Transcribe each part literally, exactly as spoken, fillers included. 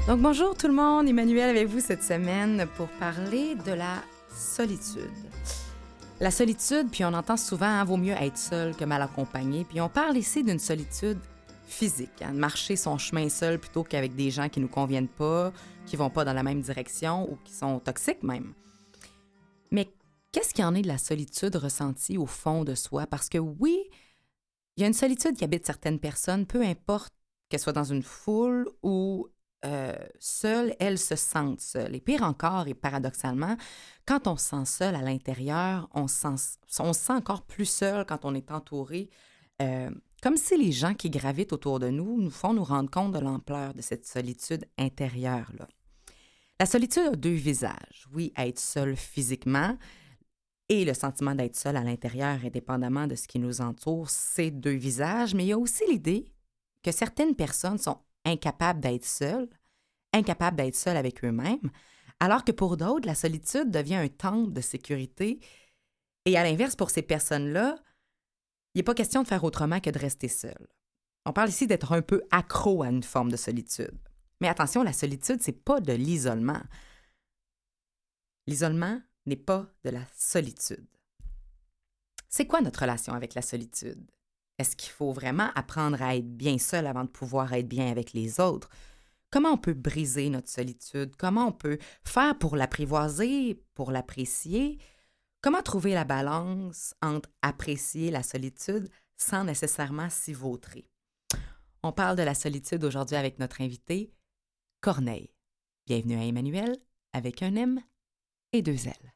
Donc bonjour tout le monde, Emmanuel avec vous cette semaine pour parler de la solitude. La solitude, puis on entend souvent, hein, vaut mieux être seul que mal accompagné, puis on parle ici d'une solitude physique, hein, de marcher son chemin seul plutôt qu'avec des gens qui nous conviennent pas, qui vont pas dans la même direction ou qui sont toxiques même. Mais qu'est-ce qu'il y en est de la solitude ressentie au fond de soi? Parce que oui, il y a une solitude qui habite certaines personnes, peu importe qu'elles soient dans une foule ou euh, seules, elles se sentent seules. Et pire encore, et paradoxalement, quand on se sent seul à l'intérieur, on se sent, on se sent encore plus seul quand on est entouré, euh, comme si les gens qui gravitent autour de nous nous font nous rendre compte de l'ampleur de cette solitude intérieure-là. La solitude a deux visages. Oui, être seul physiquement et le sentiment d'être seul à l'intérieur, indépendamment de ce qui nous entoure, c'est deux visages, mais il y a aussi l'idée que certaines personnes sont incapables d'être seules, incapables d'être seules avec eux-mêmes, alors que pour d'autres, la solitude devient un temple de sécurité. Et à l'inverse, pour ces personnes-là, il n'est pas question de faire autrement que de rester seul. On parle ici d'être un peu accro à une forme de solitude. Mais attention, la solitude, c'est pas de l'isolement. L'isolement n'est pas de la solitude. C'est quoi notre relation avec la solitude? Est-ce qu'il faut vraiment apprendre à être bien seul avant de pouvoir être bien avec les autres? Comment on peut briser notre solitude? Comment on peut faire pour l'apprivoiser, pour l'apprécier? Comment trouver la balance entre apprécier la solitude sans nécessairement s'y vautrer? On parle de la solitude aujourd'hui avec notre invité, Corneille. Bienvenue à Emmanuel avec un M et deux L.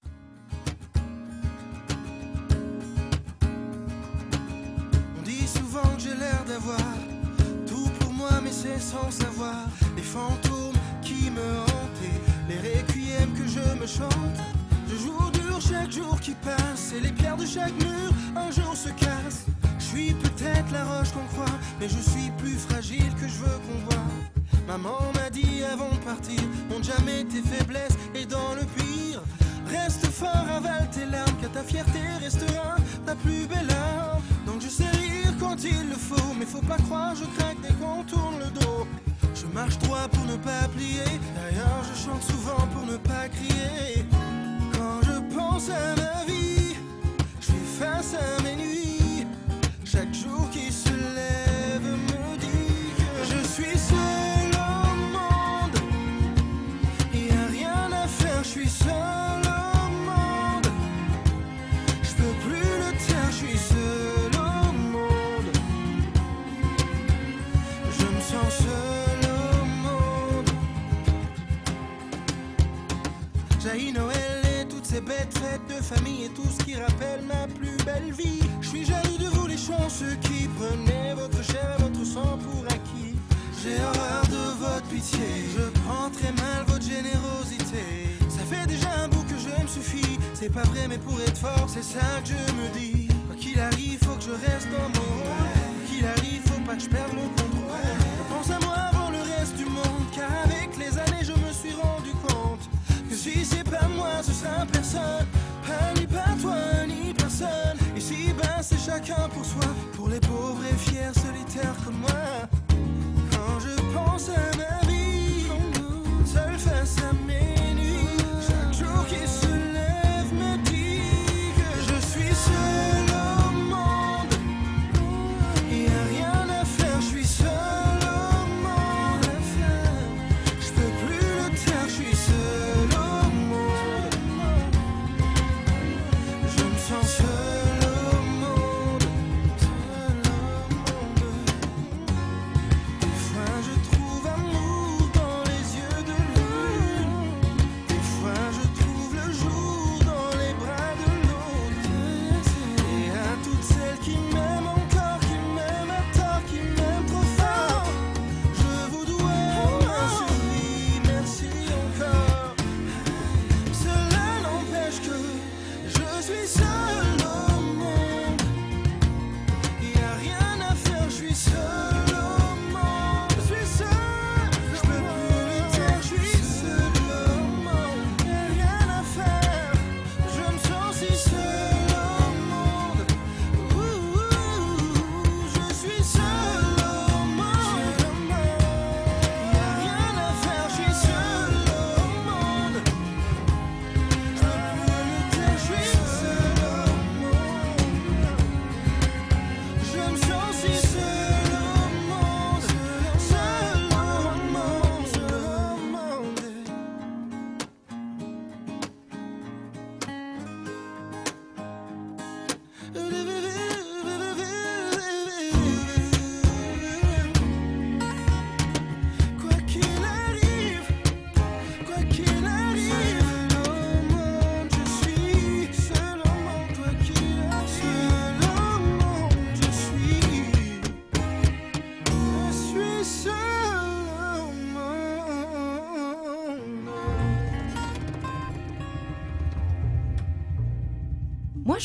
On dit souvent que j'ai l'air d'avoir tout pour moi, mais c'est sans savoir les fantômes qui me hantent et les requiems que je me chante. Je joue dur chaque jour qui passe et les pierres de chaque mur un jour se cassent. Je suis peut-être la roche qu'on croit, mais je suis plus fragile que je veux qu'on voit. Maman m'a dit avant de partir, montre jamais tes faiblesses et dans le pire, reste fort, avale tes larmes, car ta fierté restera ta plus belle arme. Donc je sais rire quand il le faut, mais faut pas croire, je craque dès qu'on tourne le dos. Je marche droit pour ne pas plier, d'ailleurs je chante souvent pour ne pas crier. Quand je pense à ma vie, je fais face à mes nuits. Chaque jour qui se lève me dit que je suis seul au monde. Il y a rien à faire, je suis seul au monde. Je peux plus le taire, je suis seul au monde. Je me sens seul au monde. Jaillit Noël et toutes ces bêtes fêtes de famille et tout ce qui rappelle ma plus belle vie. Je suis jaloux de vous les chanceux qui prenez votre chair et votre sang pour acquis. J'ai horreur de votre pitié, je prends très mal votre générosité. Ça fait déjà un bout que je me suffis, c'est pas vrai mais pour être fort c'est ça que je me dis. Quoi qu'il arrive faut que je reste dans mon rôle, quoi qu'il arrive faut pas que je perde le contrôle. Je pense à moi avant le reste du monde, car avec les années je me suis rendu compte que si c'est pas moi ce sera personne, pas ni pas toi ni personne. Ici ben c'est chacun pour soi, pour les pauvres et fiers solitaires comme moi. Quand je pense à ma vie, seul face à mes nuits, chaque jour qui se lève me dit que je suis seul au monde. Il y a rien à faire, je suis seul au monde. Je peux plus le taire, je suis seul au monde. Je me sens seul au monde, seul au monde.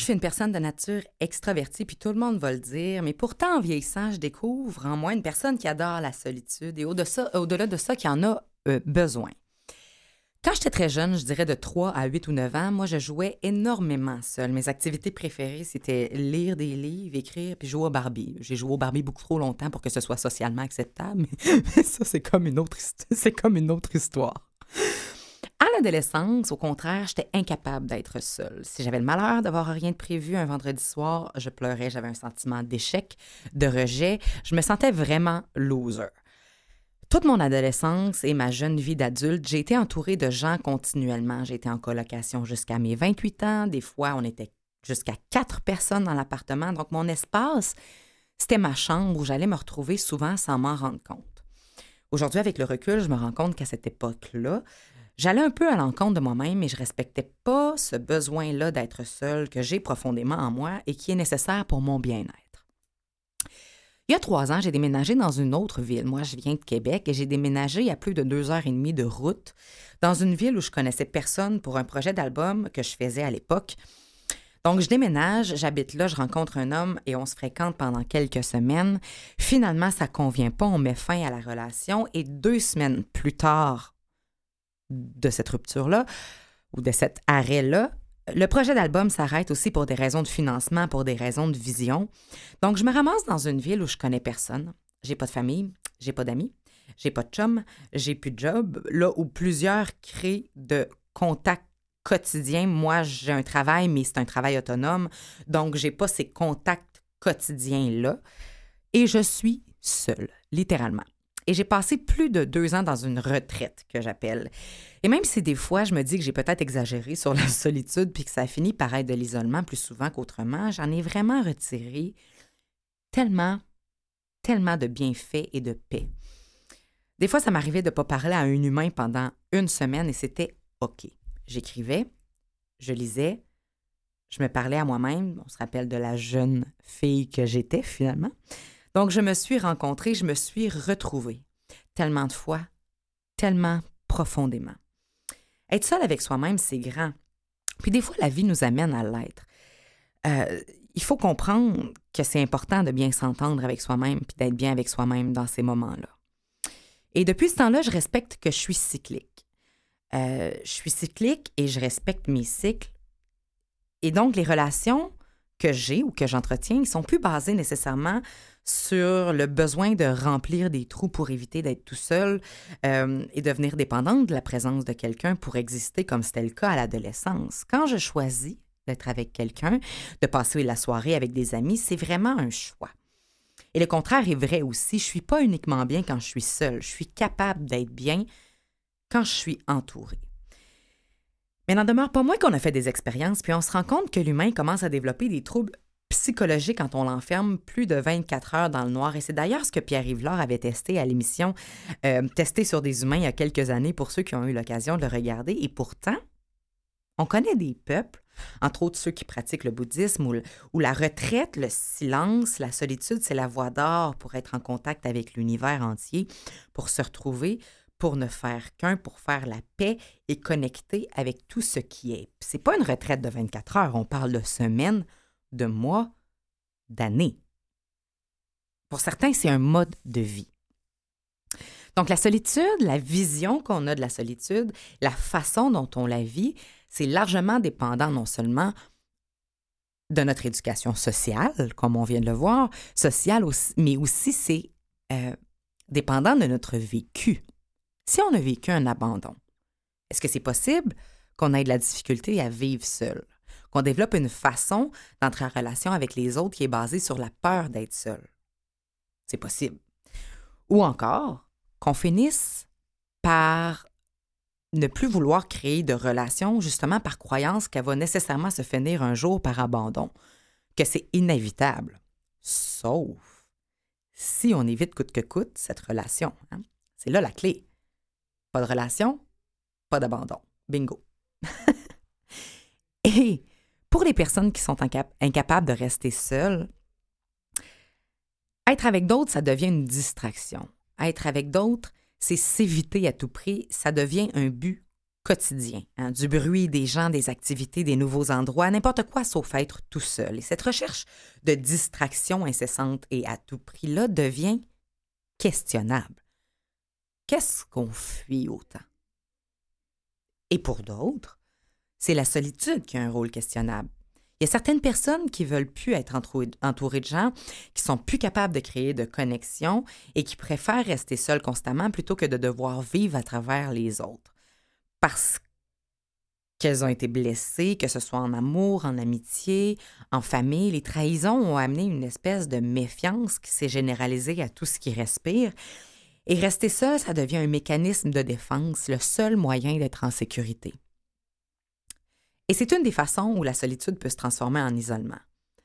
suis une personne de nature extravertie, puis tout le monde va le dire, mais pourtant, en vieillissant, je découvre en moi une personne qui adore la solitude et au-delà de ça, au-delà de ça qui en a euh, besoin. Quand j'étais très jeune, je dirais de trois à huit ou neuf ans, moi, je jouais énormément seule. Mes activités préférées, c'était lire des livres, écrire, puis jouer au Barbie. J'ai joué au Barbie beaucoup trop longtemps pour que ce soit socialement acceptable, mais ça, c'est comme une autre, c'est comme une autre histoire. À l'adolescence, au contraire, j'étais incapable d'être seule. Si j'avais le malheur d'avoir rien de prévu un vendredi soir, je pleurais, j'avais un sentiment d'échec, de rejet. Je me sentais vraiment loser. Toute mon adolescence et ma jeune vie d'adulte, j'ai été entourée de gens continuellement. J'ai été en colocation jusqu'à mes vingt-huit ans. Des fois, on était jusqu'à quatre personnes dans l'appartement. Donc, mon espace, c'était ma chambre où j'allais me retrouver souvent sans m'en rendre compte. Aujourd'hui, avec le recul, je me rends compte qu'à cette époque-là, j'allais un peu à l'encontre de moi-même et je respectais pas ce besoin-là d'être seule que j'ai profondément en moi et qui est nécessaire pour mon bien-être. Il y a trois ans, j'ai déménagé dans une autre ville. Moi, je viens de Québec et j'ai déménagé à plus de deux heures et demie de route dans une ville où je connaissais personne pour un projet d'album que je faisais à l'époque. Donc, je déménage, j'habite là, je rencontre un homme et on se fréquente pendant quelques semaines. Finalement, ça ne convient pas, on met fin à la relation et deux semaines plus tard de cette rupture-là ou de cet arrêt-là, le projet d'album s'arrête aussi pour des raisons de financement, pour des raisons de vision. Donc, je me ramasse dans une ville où je connais personne. J'ai pas de famille, j'ai pas d'amis, j'ai pas de chum, j'ai plus de job. Là où plusieurs créent de contacts quotidiens, moi, j'ai un travail, mais c'est un travail autonome. Donc, j'ai pas ces contacts quotidiens-là. Et je suis seule, littéralement. Et j'ai passé plus de deux ans dans une retraite, que j'appelle. Et même si des fois, je me dis que j'ai peut-être exagéré sur la solitude puis que ça a fini par être de l'isolement plus souvent qu'autrement, j'en ai vraiment retiré tellement, tellement de bienfaits et de paix. Des fois, ça m'arrivait de ne pas parler à un humain pendant une semaine et c'était OK. J'écrivais, je lisais, je me parlais à moi-même. On se rappelle de la jeune fille que j'étais finalement. Donc, je me suis rencontrée, je me suis retrouvée tellement de fois, tellement profondément. Être seul avec soi-même, c'est grand. Puis des fois, la vie nous amène à l'être. Euh, il faut comprendre que c'est important de bien s'entendre avec soi-même puis d'être bien avec soi-même dans ces moments-là. Et depuis ce temps-là, je respecte que je suis cyclique. Euh, je suis cyclique et je respecte mes cycles. Et donc, les relations que j'ai ou que j'entretiens, ils ne sont plus basés nécessairement sur le besoin de remplir des trous pour éviter d'être tout seul euh, et devenir dépendante de la présence de quelqu'un pour exister comme c'était le cas à l'adolescence. Quand je choisis d'être avec quelqu'un, de passer la soirée avec des amis, c'est vraiment un choix. Et le contraire est vrai aussi. Je ne suis pas uniquement bien quand je suis seule. Je suis capable d'être bien quand je suis entourée. Mais n'en demeure pas moins qu'on a fait des expériences, puis on se rend compte que l'humain commence à développer des troubles psychologiques quand on l'enferme plus de vingt-quatre heures dans le noir. Et c'est d'ailleurs ce que Pierre-Yves Lard avait testé à l'émission euh, Testé sur des humains il y a quelques années pour ceux qui ont eu l'occasion de le regarder. Et pourtant, on connaît des peuples, entre autres ceux qui pratiquent le bouddhisme, où, où la retraite, le silence, la solitude, c'est la voie d'or pour être en contact avec l'univers entier, pour se retrouver, pour ne faire qu'un, pour faire la paix et connecter avec tout ce qui est. C'est pas une retraite de vingt-quatre heures, on parle de semaines, de mois, d'années. Pour certains, c'est un mode de vie. Donc, la solitude, la vision qu'on a de la solitude, la façon dont on la vit, c'est largement dépendant non seulement de notre éducation sociale, comme on vient de le voir, sociale aussi, mais aussi c'est euh, dépendant de notre vécu. Si on a vécu un abandon, est-ce que c'est possible qu'on ait de la difficulté à vivre seul? Qu'on développe une façon d'entrer en relation avec les autres qui est basée sur la peur d'être seul? C'est possible. Ou encore, qu'on finisse par ne plus vouloir créer de relation justement par croyance qu'elle va nécessairement se finir un jour par abandon, que c'est inévitable. Sauf si on évite coûte que coûte cette relation. Hein? C'est là la clé. Pas de relation, pas d'abandon. Bingo. Et pour les personnes qui sont incap- incapables de rester seules, être avec d'autres, ça devient une distraction. Être avec d'autres, c'est s'éviter à tout prix, ça devient un but quotidien, hein, du bruit, des gens, des activités, des nouveaux endroits, n'importe quoi sauf être tout seul. Et cette recherche de distraction incessante et à tout prix-là devient questionnable. Qu'est-ce qu'on fuit autant? Et pour d'autres, c'est la solitude qui a un rôle questionnable. Il y a certaines personnes qui ne veulent plus être entourées de gens, qui sont plus capables de créer de connexions et qui préfèrent rester seules constamment plutôt que de devoir vivre à travers les autres. Parce qu'elles ont été blessées, que ce soit en amour, en amitié, en famille, les trahisons ont amené une espèce de méfiance qui s'est généralisée à tout ce qui respire. Et rester seul, ça devient un mécanisme de défense, le seul moyen d'être en sécurité. Et c'est une des façons où la solitude peut se transformer en isolement.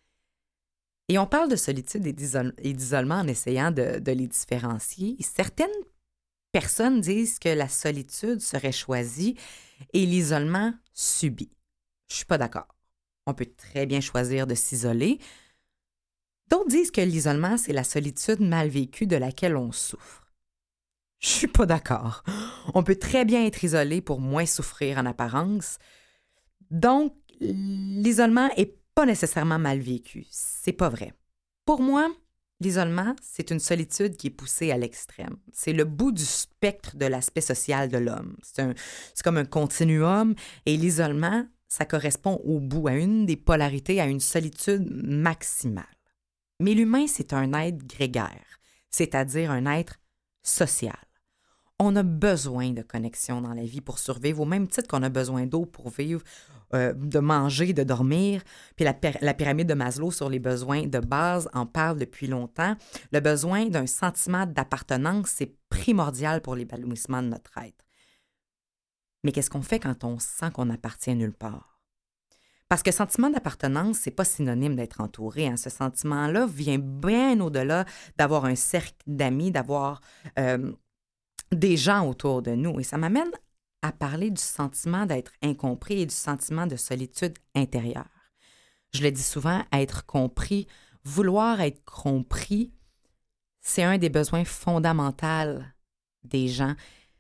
Et on parle de solitude et d'isolement en essayant de, de les différencier. Certaines personnes disent que la solitude serait choisie et l'isolement subi. Je ne suis pas d'accord. On peut très bien choisir de s'isoler. D'autres disent que l'isolement, c'est la solitude mal vécue de laquelle on souffre. Je ne suis pas d'accord. On peut très bien être isolé pour moins souffrir en apparence. Donc, l'isolement n'est pas nécessairement mal vécu. C'est pas vrai. Pour moi, l'isolement, c'est une solitude qui est poussée à l'extrême. C'est le bout du spectre de l'aspect social de l'homme. C'est, un, c'est comme un continuum et l'isolement, ça correspond au bout, à une des polarités, à une solitude maximale. Mais l'humain, c'est un être grégaire, c'est-à-dire un être social. On a besoin de connexion dans la vie pour survivre, au même titre qu'on a besoin d'eau pour vivre, euh, de manger, de dormir. Puis la, la pyramide de Maslow sur les besoins de base en parle depuis longtemps. Le besoin d'un sentiment d'appartenance, c'est primordial pour l'épanouissement de notre être. Mais qu'est-ce qu'on fait quand on sent qu'on appartient nulle part? Parce que sentiment d'appartenance, c'est pas synonyme d'être entouré. Hein. Ce sentiment-là vient bien au-delà d'avoir un cercle d'amis, d'avoir... Euh, des gens autour de nous. Et ça m'amène à parler du sentiment d'être incompris et du sentiment de solitude intérieure. Je le dis souvent, être compris, vouloir être compris, c'est un des besoins fondamentaux des gens.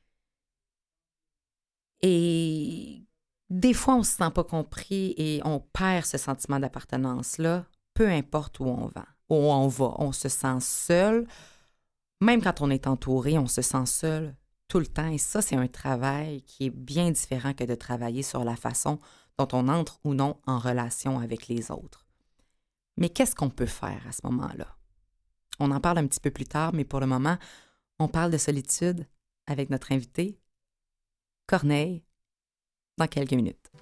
Et des fois, on ne se sent pas compris et on perd ce sentiment d'appartenance-là, peu importe où on va. Où on va, on se sent seul. Même quand on est entouré, on se sent seul tout le temps. Et ça, c'est un travail qui est bien différent que de travailler sur la façon dont on entre ou non en relation avec les autres. Mais qu'est-ce qu'on peut faire à ce moment-là? On en parle un petit peu plus tard, mais pour le moment, on parle de solitude avec notre invité, Corneille, dans quelques minutes.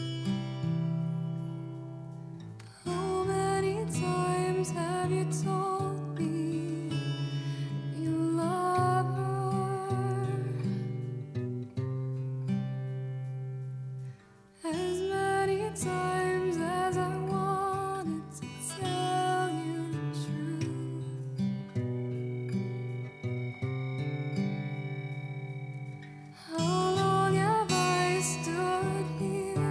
How many times have you told me times as I wanted to tell you the truth? How long have I stood here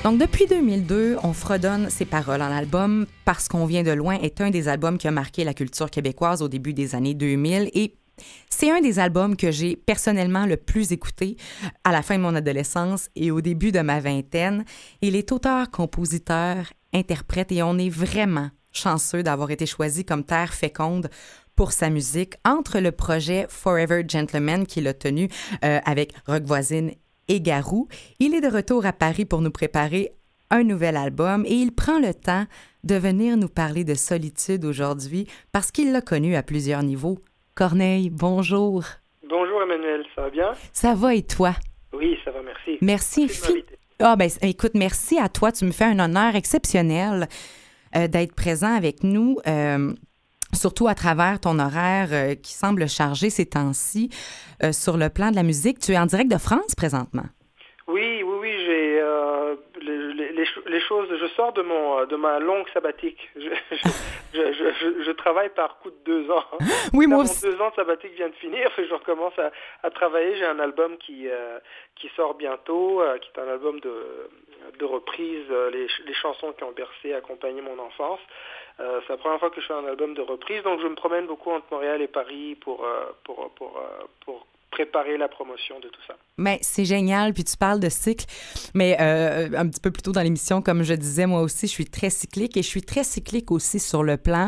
Donc, depuis deux mille deux, on fredonne ses paroles en album. Parce qu'on vient de loin est un des albums qui a marqué la culture québécoise au début des années deux mille et c'est un des albums que j'ai personnellement le plus écouté à la fin de mon adolescence et au début de ma vingtaine. Il est auteur, compositeur, interprète et on est vraiment chanceux d'avoir été choisi comme terre féconde pour sa musique entre le projet Forever Gentleman qu'il a tenu euh, avec Rock Voisine et Garou. Il est de retour à Paris pour nous préparer un nouvel album et il prend le temps de venir nous parler de solitude aujourd'hui parce qu'il l'a connu à plusieurs niveaux. Corneille, bonjour. Bonjour Emmanuel, ça va bien? Ça va et toi? Oui, ça va, merci. Merci. Fi- ah ben, écoute, merci à toi. Tu me fais un honneur exceptionnel euh, d'être présent avec nous, euh, surtout à travers ton horaire euh, qui semble chargé ces temps-ci euh, sur le plan de la musique. Tu es en direct de France présentement? Oui, oui, oui, j'ai euh, les, les, les, les choses. Je sors de mon de ma longue sabbatique. Je, je, je, je, je, je travaille par coup de deux ans. Oui, Là, moi mon aussi. deux ans de sabbatique vient de finir. Je recommence à, à travailler. J'ai un album qui euh, qui sort bientôt, euh, qui est un album de de reprises, euh, les, les chansons qui ont bercé, accompagné mon enfance. Euh, c'est la première fois que je fais un album de reprise, donc je me promène beaucoup entre Montréal et Paris pour euh, pour pour euh, pour préparer la promotion de tout ça. Mais c'est génial, puis tu parles de cycle, mais euh, un petit peu plus tôt dans l'émission, comme je disais, moi aussi, je suis très cyclique et je suis très cyclique aussi sur le plan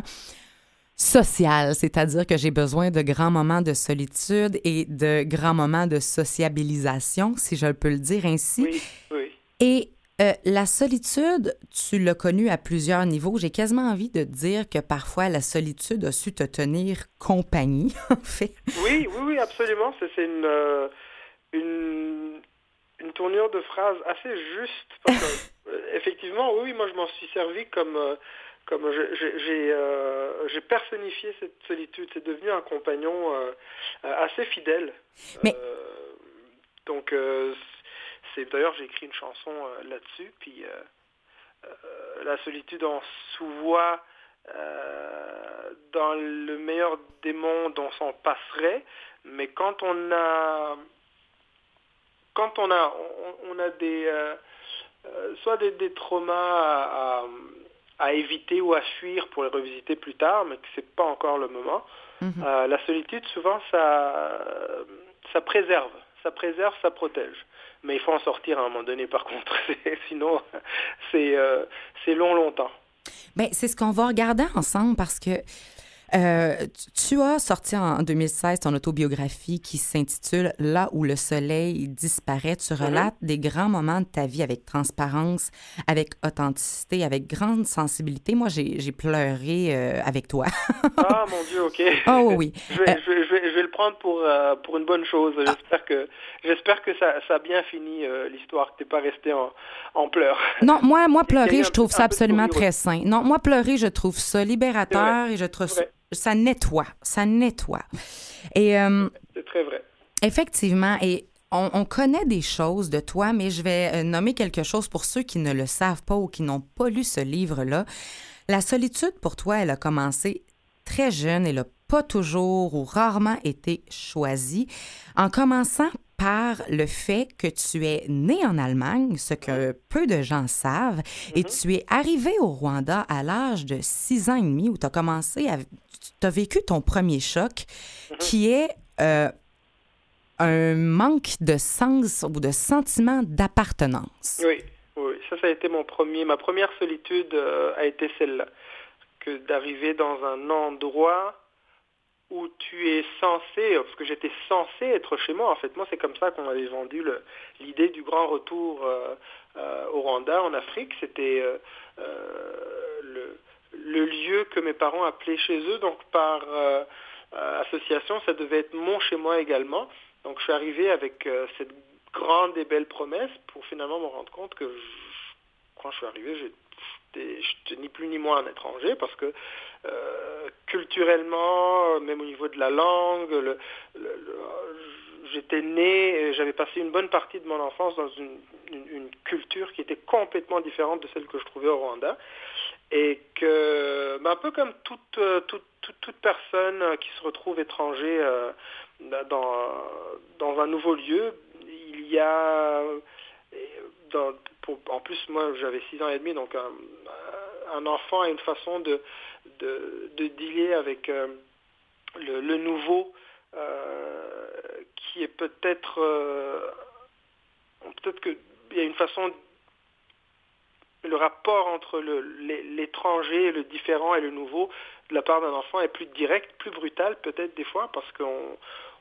social, c'est-à-dire que j'ai besoin de grands moments de solitude et de grands moments de sociabilisation, si je peux le dire ainsi. Oui, oui. Et euh, la solitude, tu l'as connue à plusieurs niveaux. J'ai quasiment envie de dire que parfois la solitude a su te tenir compagnie, en fait. Oui, oui, oui, absolument. C'est, c'est une, euh, une, une tournure de phrase assez juste. Parce que, euh, effectivement, oui, oui, moi je m'en suis servi comme, euh, comme je- je- j'ai, euh, j'ai personnifié cette solitude. C'est devenu un compagnon euh, euh, assez fidèle. Mais- Euh, donc, euh, c'est d'ailleurs j'ai écrit une chanson euh, là-dessus. Puis euh, euh, la solitude en sous-voit euh, dans le meilleur des mondes, on s'en passerait, mais quand on a, quand on a, on, on a des, euh, euh, soit des, des traumas à, à, à éviter ou à fuir pour les revisiter plus tard, mais que c'est pas encore le moment. Mhm. Euh, la solitude, souvent, ça, ça préserve, ça préserve, ça protège. Mais il faut en sortir à un moment donné, par contre, sinon, c'est, euh, c'est long, longtemps. Bien, c'est ce qu'on va regarder ensemble parce que euh, tu tu as sorti en deux mille seize ton autobiographie qui s'intitule « Là où le soleil disparaît ». Tu relates des grands moments de ta vie avec transparence, avec authenticité, avec grande sensibilité. Moi, j'ai, j'ai pleuré euh, avec toi. Ah, mon Dieu, OK. Ah oui, oui. Je vais, Euh, je vais, je vais, je vais le prendre pour, euh, pour une bonne chose. J'espère que, j'espère que ça, ça a bien fini euh, l'histoire, que tu n'es pas resté en, en pleurs. Non, moi, moi Il y a eu pleurer, un je peu- trouve un ça peu de absolument sourire très sain. Non, moi, pleurer, je trouve ça libérateur et je trouve C'est vrai. ça nettoie. Ça nettoie. Et euh, C'est très vrai. effectivement, et on, on connaît des choses de toi, mais je vais euh, nommer quelque chose pour ceux qui ne le savent pas ou qui n'ont pas lu ce livre-là. La solitude, pour toi, elle a commencé très jeune. Elle n'a pas toujours ou rarement été choisie. En commençant par le fait que tu es né en Allemagne, ce que peu de gens savent, et tu es arrivé au Rwanda à l'âge de six ans et demi où tu as commencé à... Tu as vécu ton premier choc, qui est euh, un manque de sens ou de sentiment d'appartenance. Oui, oui, ça, ça a été mon premier, ma première solitude euh, a été celle-là, que d'arriver dans un endroit où tu es censé, parce que j'étais censé être chez moi, en fait, moi c'est comme ça qu'on m'avait vendu le, l'idée du grand retour euh, euh, au Rwanda, en Afrique, c'était euh, euh, le, le lieu que mes parents appelaient chez eux, donc par euh, euh, association, ça devait être mon chez moi également, donc je suis arrivé avec euh, cette grande et belle promesse pour finalement me rendre compte que je, quand je suis arrivé, j'ai je n'étais ni plus ni moins un étranger parce que euh, culturellement, même au niveau de la langue, le, le, le, j'étais né, j'avais passé une bonne partie de mon enfance dans une, une, une culture qui était complètement différente de celle que je trouvais au Rwanda. Et que, ben un peu comme toute, toute, toute, toute personne qui se retrouve étranger euh, dans, dans un nouveau lieu, il y a... dans, pour, en plus, moi, j'avais six ans et demi, donc un, un enfant a une façon de, de, de dealer avec euh, le, le nouveau euh, qui est peut-être... Euh, peut-être qu'il y a une façon... Le rapport entre le, l'étranger, le différent et le nouveau de la part d'un enfant est plus direct, plus brutal peut-être des fois, parce qu'on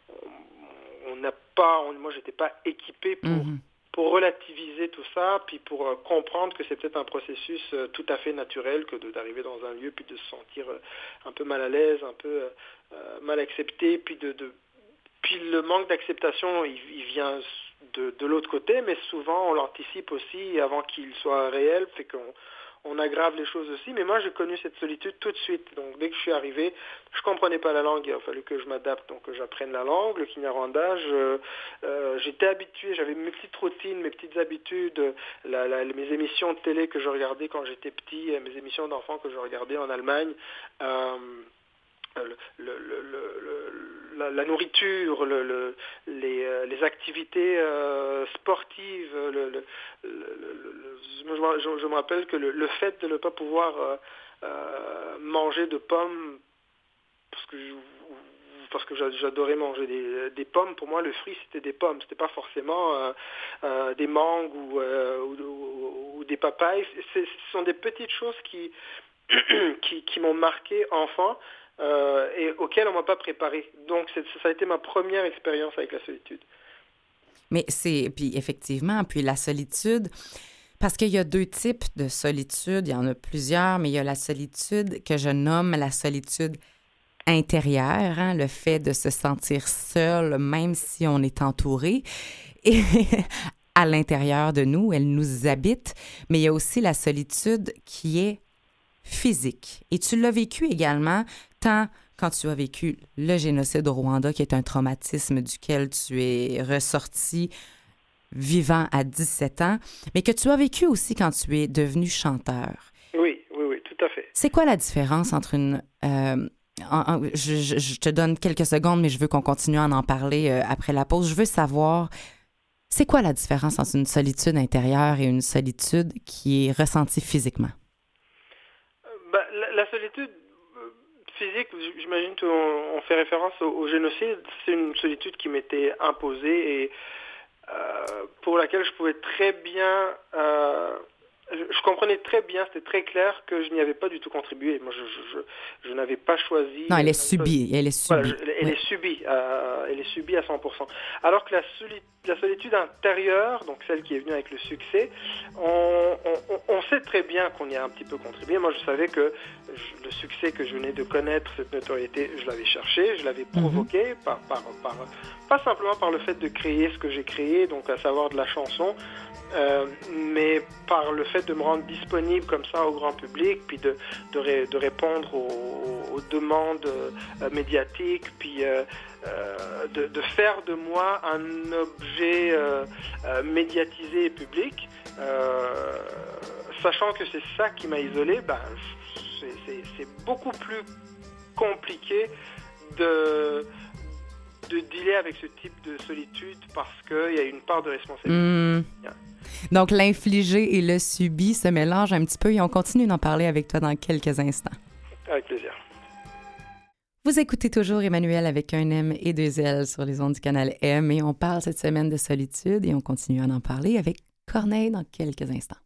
on n'a pas, on, moi j'étais pas équipé pour, mm-hmm. pour relativiser tout ça, puis pour euh, comprendre que c'est peut-être un processus euh, tout à fait naturel que de, d'arriver dans un lieu, puis de se sentir euh, un peu mal à l'aise, un peu euh, mal accepté, puis de, de puis le manque d'acceptation, il, il vient de, de l'autre côté, mais souvent on l'anticipe aussi avant qu'il soit réel, fait qu'on on aggrave les choses aussi. Mais moi, j'ai connu cette solitude tout de suite. Donc, dès que je suis arrivé, je comprenais pas la langue. Il a fallu que je m'adapte, donc que j'apprenne la langue, le Kinyarwanda. Je, euh, j'étais habitué, j'avais mes petites routines, mes petites habitudes, la, la, mes émissions de télé que je regardais quand j'étais petit, mes émissions d'enfants que je regardais en Allemagne. Euh, Le, le, le, le, la, la nourriture, le, le, les, les activités euh, sportives, le, le, le, je, je, je me rappelle que le, le fait de ne pas pouvoir euh, euh, manger de pommes, parce que, parce que j'adorais manger des, des pommes, pour moi le fruit c'était des pommes, c'était pas forcément euh, euh, des mangues ou, euh, ou, ou, ou des papayes, c'est, ce sont des petites choses qui, qui, qui m'ont marqué enfant. Euh, et auquel on ne m'a pas préparé. Donc, c'est, ça a été ma première expérience avec la solitude. Mais c'est... Puis effectivement, puis la solitude... Parce qu'il y a deux types de solitude. Il y en a plusieurs, mais il y a la solitude que je nomme la solitude intérieure, hein, le fait de se sentir seul, même si on est entouré. Et à l'intérieur de nous, elle nous habite. Mais il y a aussi la solitude qui est physique. Et tu l'as vécu également, tant quand tu as vécu le génocide au Rwanda, qui est un traumatisme duquel tu es ressorti vivant à dix-sept ans, mais que tu as vécu aussi quand tu es devenu chanteur. Oui, oui, oui, tout à fait. C'est quoi la différence entre une... Euh, en, en, je, je, je te donne quelques secondes, mais je veux qu'on continue à en parler euh, après la pause. Je veux savoir, c'est quoi la différence entre une solitude intérieure et une solitude qui est ressentie physiquement? Ben, la, la solitude physique, j'imagine qu'on on fait référence au, au génocide, c'est une solitude qui m'était imposée et euh, pour laquelle je pouvais très bien, euh, je, je comprenais très bien, c'était très clair que je n'y avais pas du tout contribué. Moi, je, je, je, je n'avais pas choisi. Non, elle est subie, elle est subie. Voilà, je, elle oui. est subie, euh, elle est subie à cent pour cent. Alors que la, soli, la solitude intérieure, donc celle qui est venue avec le succès, on, on, on sait très bien qu'on y a un petit peu contribué. Moi, je savais que je, le succès que je venais de connaître, cette notoriété, je l'avais cherché, je l'avais provoqué, mm-hmm. par, par, par, pas simplement par le fait de créer ce que j'ai créé, donc à savoir de la chanson, euh, mais par le fait de me rendre disponible comme ça au grand public, puis de, de, ré, de répondre aux, aux demandes euh, médiatiques, puis euh, euh, de, de faire de moi un objet euh, euh, médiatisé et public, euh, sachant que c'est ça qui m'a isolé, ben, c'est, c'est, c'est beaucoup plus compliqué de... de dealer avec ce type de solitude parce qu'il y a une part de responsabilité. Mmh. Yeah. Donc, l'infligé et le subi se mélangent un petit peu et on continue d'en parler avec toi dans quelques instants. Avec plaisir. Vous écoutez toujours Emmanuel avec un M et deux L sur les ondes du canal M et on parle cette semaine de solitude et on continue à en parler avec Corneille dans quelques instants.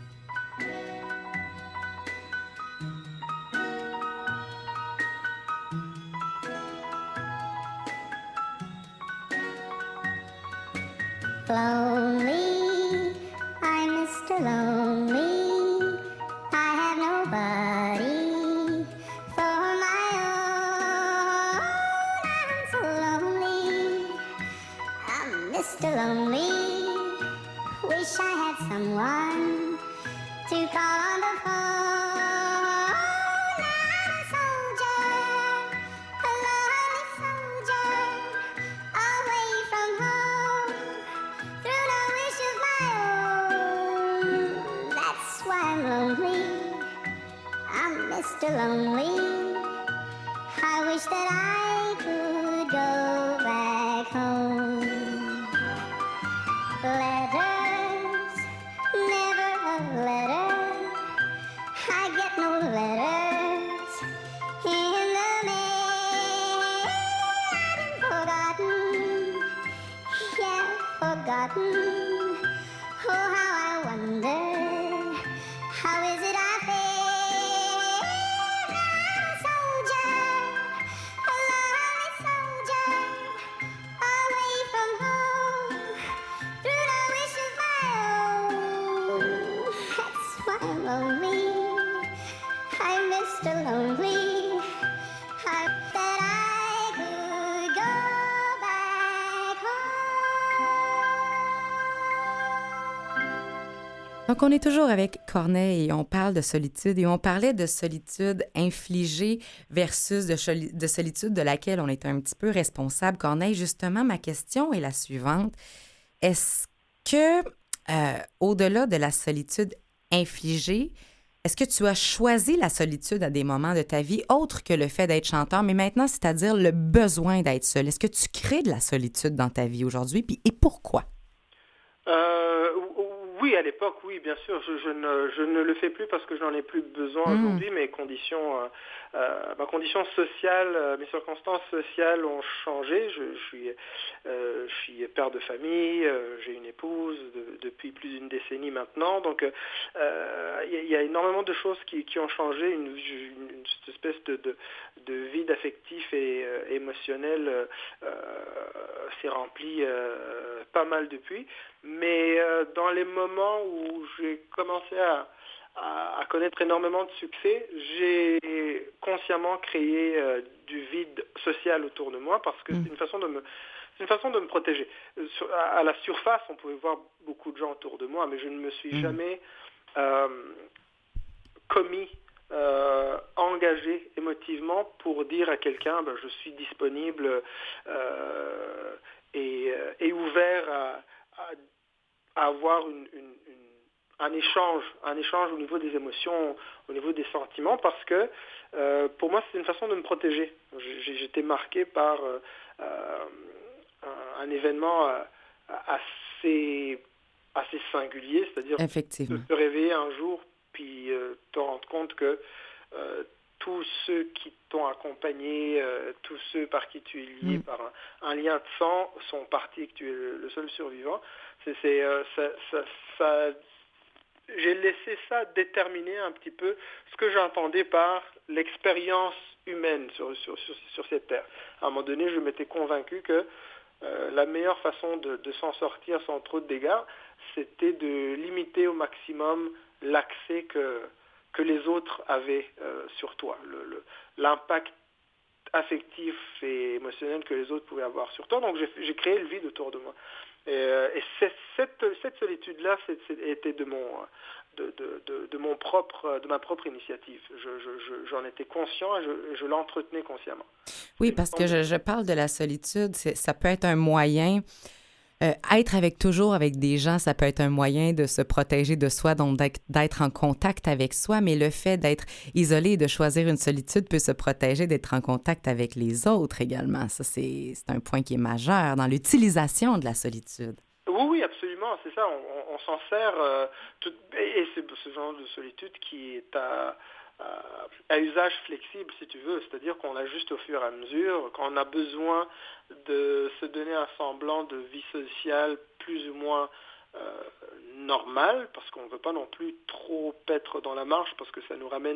Lonely, I'm Mister Lonely. I have nobody for my own. I'm so lonely. I'm Mister Lonely. Wish I had someone to call on the phone. I'm a soldier, a lonely soldier, away from home. Through no wish of my own. That's why I'm lonely. I'm Mister Lonely. I wish that I could go back home. Letters forgotten. Oh, how I wonder, how is it I feel? I'm a soldier, a lonely soldier, away from home, through no wish of my own. That's why I'm lonely, I'm Mister Lonely. I that I could go back home. Donc, on est toujours avec Corneille et on parle de solitude et on parlait de solitude infligée versus de, choli- de solitude de laquelle on est un petit peu responsable. Corneille, justement, ma question est la suivante. Est-ce que, euh, au-delà de la solitude infligée, est-ce que tu as choisi la solitude à des moments de ta vie, autre que le fait d'être chanteur, mais maintenant, c'est-à-dire le besoin d'être seul? Est-ce que tu crées de la solitude dans ta vie aujourd'hui, puis et pourquoi? Euh, oui, à l'époque, oui, bien sûr. Je, je, ne, je ne le fais plus parce que je n'en ai plus besoin Mm. aujourd'hui. Mes conditions, euh, euh, ma condition sociale, euh, mes circonstances sociales ont changé. Je, je suis, euh, je suis père de famille. Euh, j'ai une épouse de- depuis plus d'une décennie maintenant. Donc, euh, il y, a- il y a énormément de choses qui, qui ont changé. Une, une, une espèce de, de, de vide affectif et euh, émotionnel euh, euh, s'est rempli euh, pas mal depuis. Mais euh, dans les moments où j'ai commencé à, à, à connaître énormément de succès, j'ai consciemment créé euh, du vide social autour de moi parce que Mm. c'est une façon de me, c'est une façon de me protéger. Euh, sur- à, à la surface, on pouvait voir beaucoup de gens autour de moi, mais je ne me suis Mm. jamais euh, commis, euh, engagé émotivement pour dire à quelqu'un ben, je suis disponible euh, et, euh, et ouvert à, à à avoir une, une- une- un échange, un échange au niveau des émotions, au niveau des sentiments, parce que euh, pour moi c'est une façon de me protéger. J'ai- J'étais marqué par euh, euh, un, un événement euh, assez, assez singulier, c'est-à-dire de Effectivement. se réveiller un jour puis euh, te rendre compte que euh, tous ceux qui t'ont accompagné, euh, tous ceux par qui tu es lié Mm. par un, un lien de sang sont partis et que tu es le, le seul survivant. C'est, c'est, euh, ça, ça, ça- j'ai laissé ça déterminer un petit peu ce que j'entendais par l'expérience humaine sur, sur, sur, sur cette terre. À un moment donné, je m'étais convaincu que euh, la meilleure façon de, de s'en sortir sans trop de dégâts, c'était de limiter au maximum l'accès que, que les autres avaient euh, sur toi, le, le- l'impact affectif et émotionnel que les autres pouvaient avoir sur toi. Donc j'ai, j'ai créé le vide autour de moi. Et, euh, et c'est- cette, cette solitude-là c'est, c'est- était de mon, de, de, de, de mon propre, de ma propre initiative. Je, je- je- j'en étais conscient et je, je l'entretenais consciemment. Oui, parce que je, je parle de la solitude, c'est- ça peut être un moyen. Euh, être avec toujours avec des gens, ça peut être un moyen de se protéger de soi, donc d'être, d'être en contact avec soi, mais le fait d'être isolé et de choisir une solitude peut se protéger d'être en contact avec les autres également. Ça, c'est, c'est un point qui est majeur dans l'utilisation de la solitude. Oui, oui, absolument, c'est ça. On, on- on s'en sert. euh, tout- et, et c'est ce genre de solitude qui est à, à, à usage flexible, si tu veux. C'est-à-dire qu'on l'ajuste au fur et à mesure. Quand on a besoin de se donner un semblant de vie sociale plus ou moins euh, normale, parce qu'on ne veut pas non plus trop être dans la marche, parce que ça nous ramène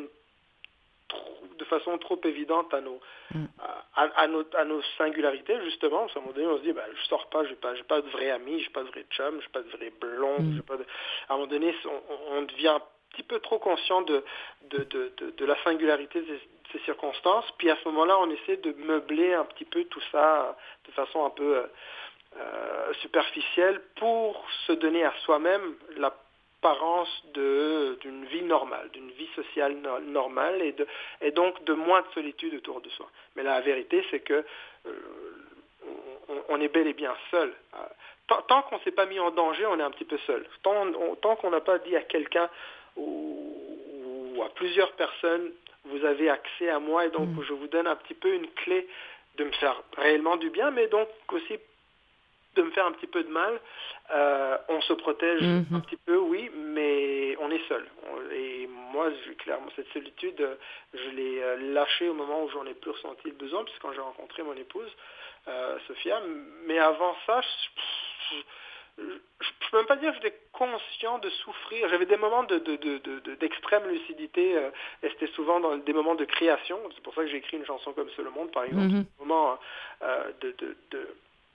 trop- de façon trop évidente à nos, Mm. à, à nos, à nos singularités, justement. À un moment donné, on se dit, ben, je sors pas, j'ai pas, j'ai pas de vrai ami, j'ai pas de vrai chum, j'ai pas de vrai blonde, Mm. j'ai pas de... À un moment donné, on, on devient un petit peu trop conscient de, de, de, de, de la singularité de ces, de ces circonstances, puis à ce moment-là, on essaie de meubler un petit peu tout ça de façon un peu euh, superficielle pour se donner à soi-même la apparence de, d'une vie normale, d'une vie sociale no- normale et, de, et donc de moins de solitude autour de soi. Mais la vérité, c'est que euh, on, on est bel et bien seul. Euh, Tant, tant qu'on ne s'est pas mis en danger, on est un petit peu seul. Tant, on- tant qu'on n'a pas dit à quelqu'un ou, ou à plusieurs personnes, vous avez accès à moi et donc Mm. je vous donne un petit peu une clé de me faire réellement du bien, mais donc aussi de me faire un petit peu de mal, euh, on se protège Mhm. un petit peu, oui, mais on est seul. On- Et moi, je- clairement, cette solitude, euh, je l'ai euh, lâchée au moment où j'en ai plus ressenti le besoin, parce que quand j'ai rencontré mon épouse, euh, Sophia. Mais avant ça, je- je ne peux même pas dire que j'étais conscient de souffrir. J'avais des moments de, de, de, de- de- d'extrême lucidité, euh, et c'était souvent dans des moments de création. C'est pour ça que j'ai écrit une chanson comme C'est le monde, par exemple. Mhm. Des moments euh, de, de, de,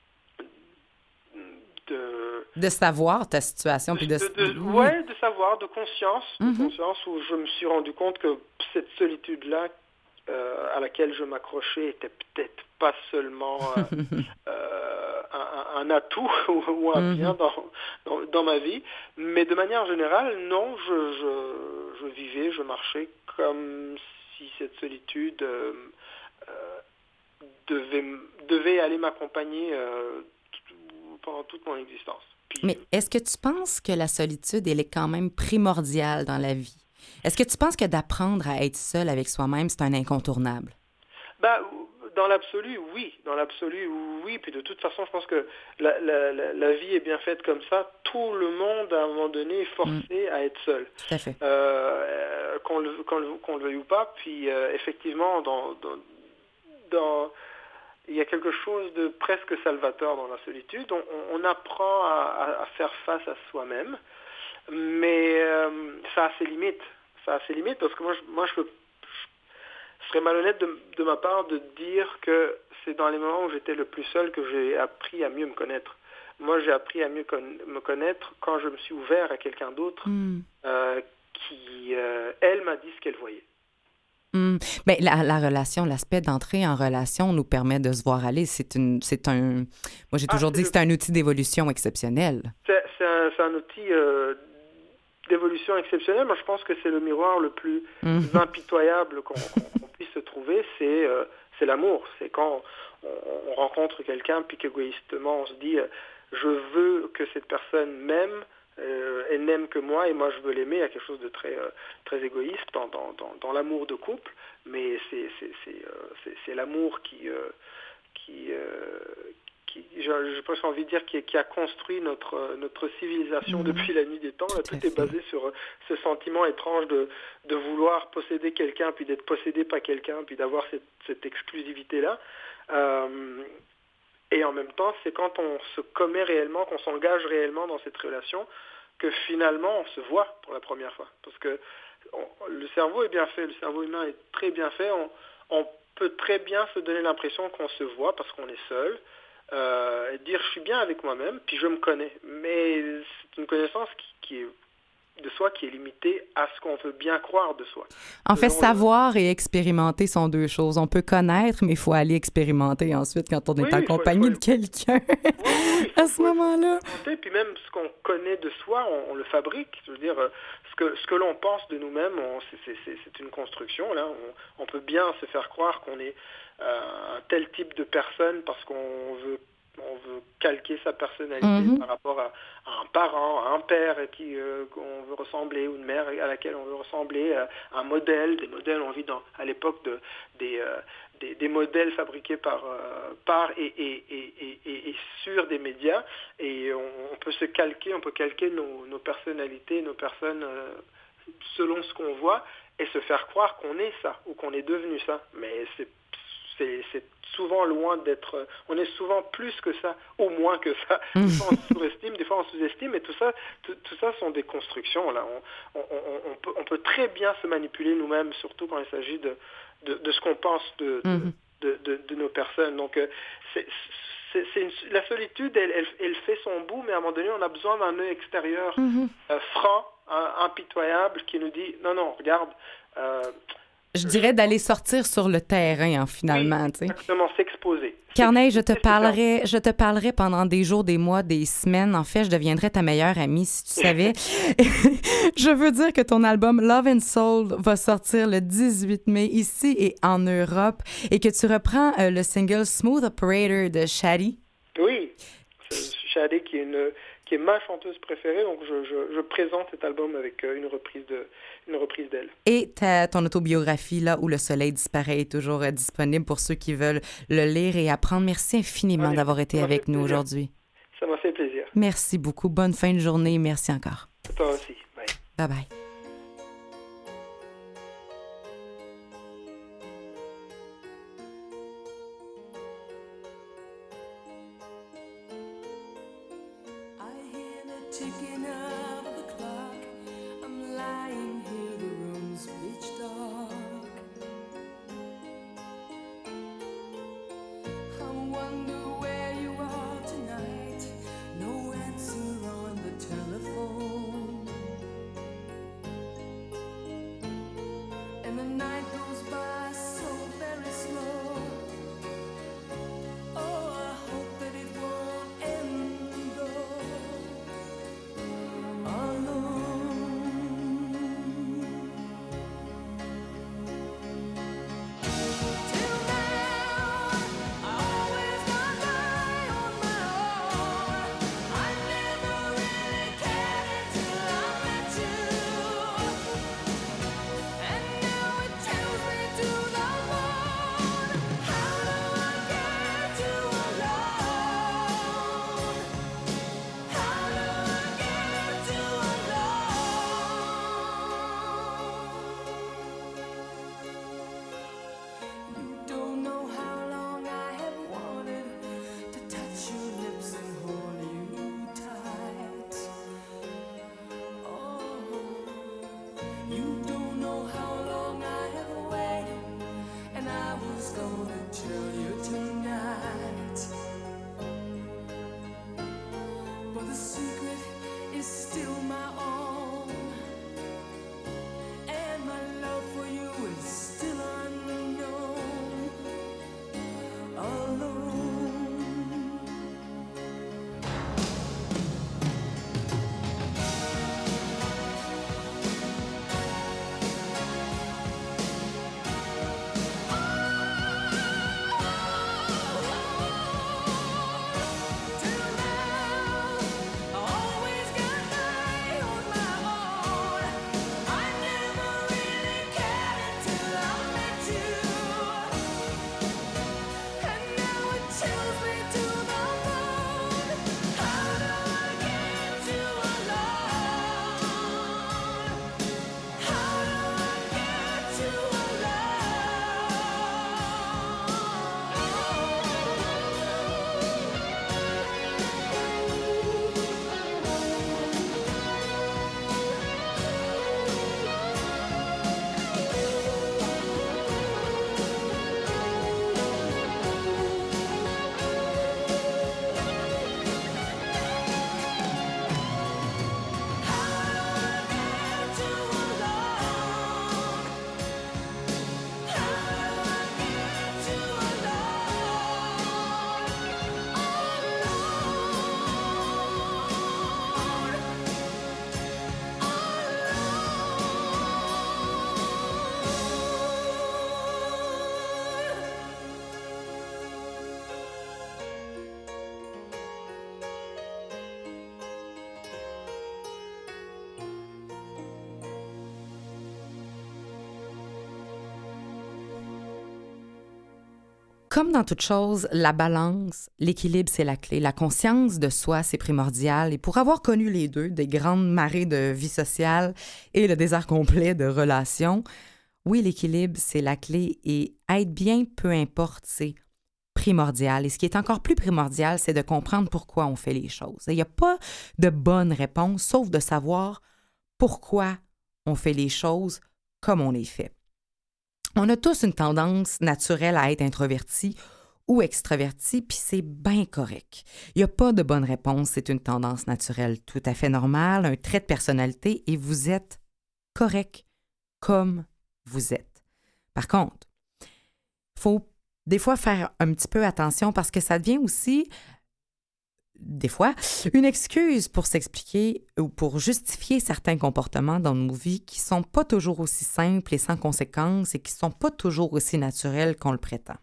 de, De savoir ta situation, puis de... de, de- oui. ouais, de savoir, de conscience, de Mhm. conscience où je me suis rendu compte que cette solitude-là euh, à laquelle je m'accrochais était peut-être pas seulement euh, euh, un, un atout ou, ou un Mhm. bien dans, dans, dans ma vie, mais de manière générale, non, je, je, je vivais, je marchais comme si cette solitude euh, euh, devait, m- devait aller m'accompagner euh, tout- pendant toute mon existence. Puis, Mais est-ce que tu penses que la solitude, elle est quand même primordiale dans la vie? Est-ce que tu penses que d'apprendre à être seul avec soi-même, c'est un incontournable? Bah, dans l'absolu, oui. Dans l'absolu, oui. Puis de toute façon, je pense que la, la, la, la vie est bien faite comme ça. Tout le monde, à un moment donné, est forcé à être seul. Tout à fait. Euh, qu'on le, qu'on le, qu'on le veuille ou pas. Puis euh, effectivement, dans, dans, dans, il y a quelque chose de presque salvateur dans la solitude. On, on- on apprend à, à- à faire face à soi-même, mais euh, ça a ses limites. Ça a ses limites parce que moi, je, moi, je peux ce serait malhonnête de, de ma part de dire que c'est dans les moments où j'étais le plus seul que j'ai appris à mieux me connaître. Moi, j'ai appris à mieux con- me connaître quand je me suis ouvert à quelqu'un d'autre Hmm. euh, qui, euh, elle, m'a dit ce qu'elle voyait. Hmm. Ben, la, la relation, l'aspect d'entrer en relation nous permet de se voir aller. C'est une, c'est un... Moi, j'ai Ah, toujours c'est dit que le- c'est un outil d'évolution exceptionnel. C'est, c'est un, c'est un outil euh, d'évolution exceptionnelle. Moi, je pense que c'est le miroir le plus Mhm. impitoyable qu'on, qu'on- qu'on puisse se trouver. C'est, euh, c'est l'amour. C'est quand on, on rencontre quelqu'un puis qu'égoïstement on se dit euh, je veux que cette personne m'aime, euh, elle n'aime que moi et moi je veux l'aimer. Il y a quelque chose de très, euh, très égoïste dans, dans, dans, dans l'amour de couple, mais c'est, c'est, c'est, euh, c'est, c'est l'amour qui... euh, qui, euh, qui je, je pense j'ai envie de dire qui, qui a construit notre euh, notre civilisation Mhm. depuis la nuit des temps. Là, Tout à tout est fait. basé sur euh, ce sentiment étrange de de vouloir posséder quelqu'un, puis d'être possédé par quelqu'un, puis d'avoir cette, cette exclusivité là. Euh, et en même temps, c'est quand on se commet réellement, qu'on s'engage réellement dans cette relation, que finalement on se voit pour la première fois. Parce que on- le cerveau est bien fait, le cerveau humain est très bien fait. On, on peut très bien se donner l'impression qu'on se voit parce qu'on est seul, euh, et dire je suis bien avec moi-même, puis je me connais. Mais c'est une connaissance qui, qui est de soi qui est limitée à ce qu'on veut bien croire de soi. En fait, Selon le- savoir et expérimenter sont deux choses. On peut connaître, mais il faut aller expérimenter ensuite quand on est Oui, en oui, il faut- compagnie il faut- de quelqu'un. Oui, oui, il faut- À ce faut- moment-là. Et puis même ce qu'on connaît de soi, on, on le fabrique. Je veux dire, euh, ce que, ce que l'on pense de nous-mêmes, on- c'est- c'est c'est- c'est une construction. Là, on, on peut bien se faire croire qu'on est euh, un tel type de personne parce qu'on veut, on veut calquer sa personnalité Mhm. par rapport à, à un parent, à un père à qui euh, qu'on veut ressembler, ou une mère à laquelle on veut ressembler, à un modèle. Des modèles, on vit dans, à l'époque de, des, euh, des, des modèles fabriqués par, euh, par et, et, et, et, et- et sur des médias, et on, on peut se calquer, on peut calquer nos, nos personnalités, nos personnes euh, selon ce qu'on voit, et se faire croire qu'on est ça, ou qu'on est devenu ça. Mais c'est c'est c'est souvent loin d'être... On est souvent plus que ça, ou moins que ça. Des fois on se surestime, des fois on sous-estime, et tout ça, tout, tout ça sont des constructions. Là. On, on, on, on peut, on peut très bien se manipuler nous-mêmes, surtout quand il s'agit de, de, de ce qu'on pense de, de, Mhm. de, de, de nos personnes. Donc, euh, c'est, c'est, c'est une, la solitude, elle, elle, elle fait son bout, mais à un moment donné, on a besoin d'un œil extérieur Mhm. euh, franc, hein, impitoyable, qui nous dit, non, non, regarde... Euh, Je dirais d'aller sortir sur le terrain, hein, finalement, oui, tu sais. exactement, s'exposer. Corneille, je te S'exposer, c'est parlerai, je te parlerai pendant des jours, des mois, des semaines. En fait, je deviendrai ta meilleure amie si tu savais. Je veux dire que ton album Love and Soul va sortir le dix-huit mai ici et en Europe et que tu reprends euh, le single Smooth Operator de Shadi. Oui, c'est Shadi qui est une qui est ma chanteuse préférée, donc je, je, je présente cet album avec euh, une reprise de une reprise d'elle. Et ta, ton autobiographie, Là où le soleil disparaît, est toujours euh, disponible pour ceux qui veulent le lire et apprendre. Merci infiniment Allez, d'avoir été ça m'a avec fait nous plaisir. aujourd'hui. Ça m'a fait plaisir. Merci beaucoup. Bonne fin de journée. Merci encore. Toi aussi. Bye. Bye bye. I hear ticking of the clock. I'm lying here, the room's pitch dark. I wonder where you are tonight. No answer on the telephone. And the night goes by so very slow. Oh, I hope that it won't end though. Alone. Till now, I always got by on my own. I never really cared until I met you. And now it tells me to the moon. How do I get you alone? How do I get you alone? You don't know how long I have wanted to touch your lips and hold you tight. Oh, you don't know how long I have waited, and I was gonna tell you tonight. But the secret is still my own, and my love for you is still unknown. Alone. Till now, I always got by on my own. I never really cared until I met you. And now it chills me to the bone. How do I get you alone? How do I get you Comme dans toute chose, la balance, l'équilibre, c'est la clé. La conscience de soi, c'est primordial. Et pour avoir connu les deux, des grandes marées de vie sociale et le désert complet de relations, oui, l'équilibre, c'est la clé. Et être bien, peu importe, c'est primordial. Et ce qui est encore plus primordial, c'est de comprendre pourquoi on fait les choses. Il n'y a pas de bonne réponse, sauf de savoir pourquoi on fait les choses comme on les fait. On a tous une tendance naturelle à être introverti ou extraverti, puis c'est bien correct. Il n'y a pas de bonne réponse, c'est une tendance naturelle tout à fait normale, un trait de personnalité, et vous êtes correct comme vous êtes. Par contre, il faut des fois faire un petit peu attention parce que ça devient aussi, des fois, une excuse pour s'expliquer ou pour justifier certains comportements dans nos vies qui ne sont pas toujours aussi simples et sans conséquences et qui ne sont pas toujours aussi naturels qu'on le prétend.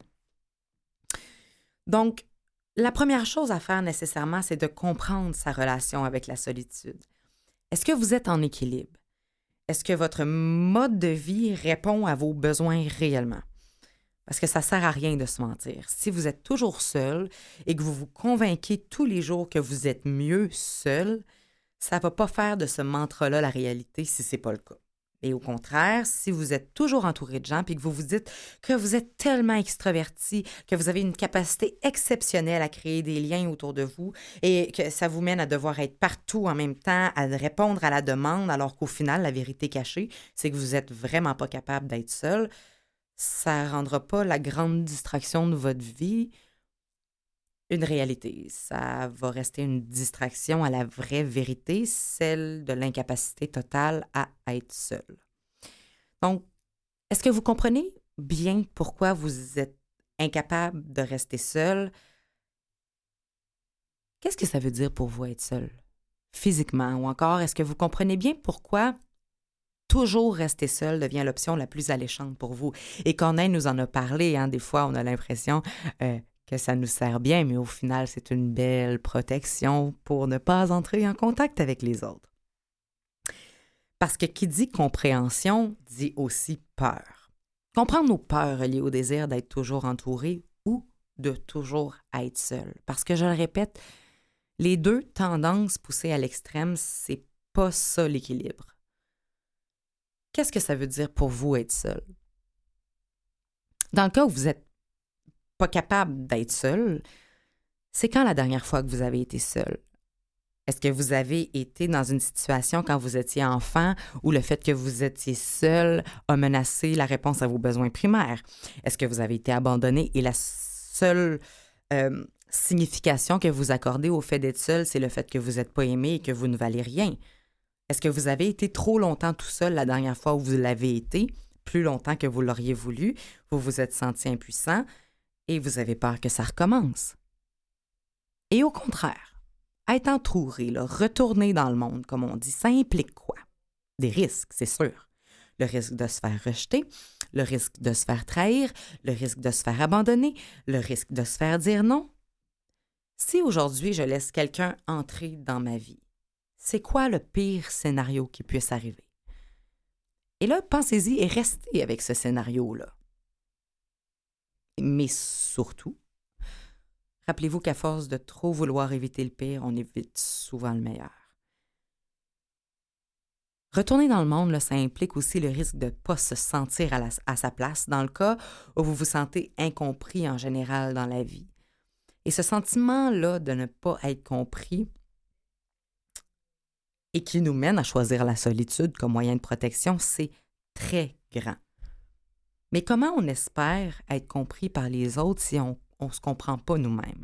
Donc, la première chose à faire nécessairement, c'est de comprendre sa relation avec la solitude. Est-ce que vous êtes en équilibre? Est-ce que votre mode de vie répond à vos besoins réellement? Parce que ça ne sert à rien de se mentir. Si vous êtes toujours seul et que vous vous convainquez tous les jours que vous êtes mieux seul, ça ne va pas faire de ce mantra-là la réalité si ce n'est pas le cas. Et au contraire, si vous êtes toujours entouré de gens puis que vous vous dites que vous êtes tellement extraverti, que vous avez une capacité exceptionnelle à créer des liens autour de vous et que ça vous mène à devoir être partout en même temps, à répondre à la demande, alors qu'au final, la vérité cachée, c'est que vous n'êtes vraiment pas capable d'être seul, ça ne rendra pas la grande distraction de votre vie une réalité. Ça va rester une distraction à la vraie vérité, celle de l'incapacité totale à être seul. Donc, est-ce que vous comprenez bien pourquoi vous êtes incapable de rester seul? Qu'est-ce que ça veut dire pour vous être seul? Physiquement, ou encore, est-ce que vous comprenez bien pourquoi toujours rester seul devient l'option la plus alléchante pour vous? Et Corneille nous en a parlé, hein, des fois, on a l'impression euh, que ça nous sert bien, mais au final, c'est une belle protection pour ne pas entrer en contact avec les autres. Parce que qui dit compréhension dit aussi peur. Comprendre nos peurs liées au désir d'être toujours entouré ou de toujours être seul. Parce que, je le répète, les deux tendances poussées à l'extrême, c'est pas ça l'équilibre. Qu'est-ce que ça veut dire pour vous être seul? Dans le cas où vous êtes pas capable d'être seul, c'est quand la dernière fois que vous avez été seul? Est-ce que vous avez été dans une situation quand vous étiez enfant où le fait que vous étiez seul a menacé la réponse à vos besoins primaires? Est-ce que vous avez été abandonné et la seule euh, signification que vous accordez au fait d'être seul, c'est le fait que vous n'êtes pas aimé et que vous ne valez rien? Est-ce que vous avez été trop longtemps tout seul la dernière fois où vous l'avez été, plus longtemps que vous l'auriez voulu, vous vous êtes senti impuissant et vous avez peur que ça recommence? Et au contraire, être entouré, là, retourner dans le monde, comme on dit, ça implique quoi? Des risques, c'est sûr. Le risque de se faire rejeter, le risque de se faire trahir, le risque de se faire abandonner, le risque de se faire dire non. Si aujourd'hui je laisse quelqu'un entrer dans ma vie, c'est quoi le pire scénario qui puisse arriver? Et là, pensez-y et restez avec ce scénario-là. Mais surtout, rappelez-vous qu'à force de trop vouloir éviter le pire, on évite souvent le meilleur. Retourner dans le monde, là, ça implique aussi le risque de ne pas se sentir à, la, à sa place dans le cas où vous vous sentez incompris en général dans la vie. Et ce sentiment-là de ne pas être compris et qui nous mène à choisir la solitude comme moyen de protection, c'est très grand. Mais comment on espère être compris par les autres si on ne se comprend pas nous-mêmes?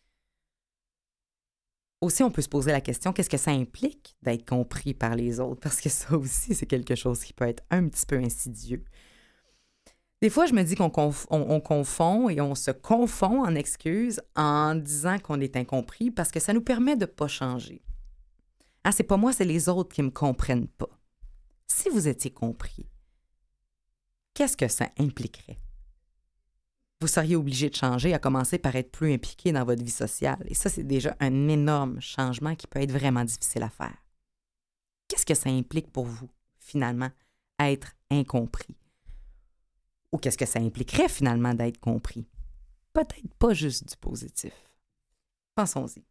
Aussi, on peut se poser la question, qu'est-ce que ça implique d'être compris par les autres? Parce que ça aussi, c'est quelque chose qui peut être un petit peu insidieux. Des fois, je me dis qu'on conf- on, on confond et on se confond en excuses en disant qu'on est incompris parce que ça nous permet de ne pas changer. Ah, c'est pas moi, c'est les autres qui ne me comprennent pas. Si vous étiez compris, qu'est-ce que ça impliquerait? Vous seriez obligé de changer, à commencer par être plus impliqué dans votre vie sociale. Et ça, c'est déjà un énorme changement qui peut être vraiment difficile à faire. Qu'est-ce que ça implique pour vous, finalement, être incompris? Ou qu'est-ce que ça impliquerait, finalement, d'être compris? Peut-être pas juste du positif. Pensons-y.